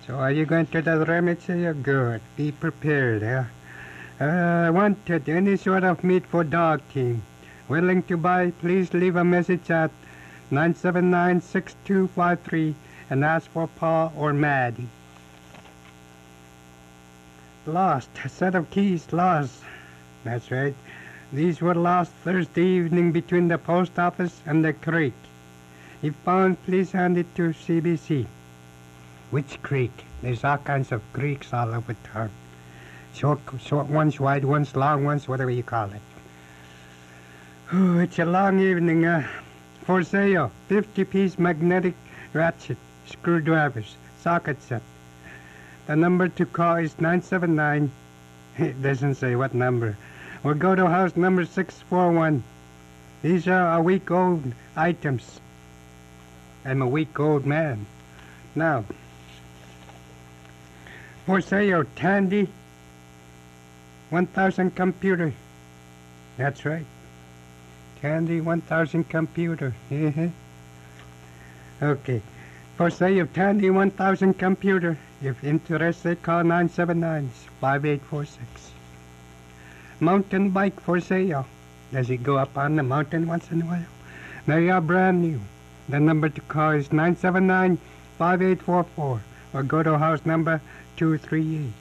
So are you going to the remit? You're good. Be prepared, wanted any sort of meat for dog team. Willing to buy? Please leave a message at 979-6253 and ask for Paul or Maddie. Lost. A set of keys lost. That's right. These were lost Thursday evening between the post office and the creek. If found, please hand it to CBC. Which creek? There's all kinds of creeks all over town. Short ones, wide ones, long ones, whatever you call it. Oh, it's a long evening. For sale, 50-piece magnetic ratchet, screwdrivers, socket set. The number to call is 979. It doesn't say what number. Or go to house number 641. These are a week-old items. I'm a week-old man. Now, for sale, Tandy 1000 computer. That's right. Tandy 1000 computer. Okay. For sale, Tandy 1000 computer. If interested, call 979-5846. Mountain bike for sale. Does it go up on the mountain once in a while? They are brand new. The number to call is 979-5844 or go to house number 238.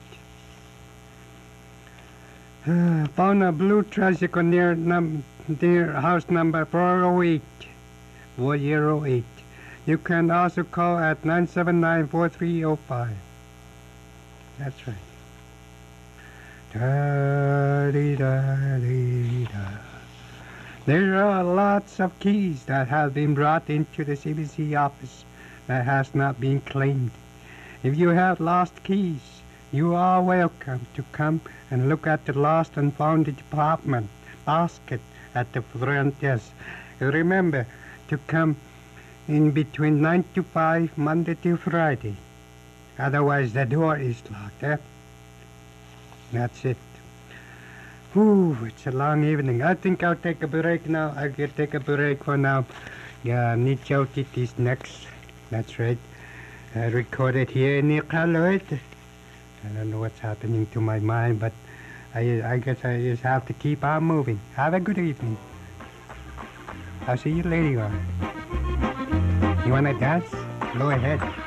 Found a blue tricycle near house number 408. 408. You can also call at 979-4305. That's right. Da-dee-da-dee-da. There are lots of keys that have been brought into the CBC office that has not been claimed. If you have lost keys, you are welcome to come and look at the lost and found department basket at the front desk. Remember to come in between 9 to 5, Monday to Friday. Otherwise, the door is locked, That's it. Ooh, it's a long evening. I think I'll take a break now. I can take a break for now. Yeah, Nichotit is next. That's right. I recorded here in Iqaluit. I don't know what's happening to my mind, but I guess I just have to keep on moving. Have a good evening. I'll see you later on. You want to dance? Go ahead.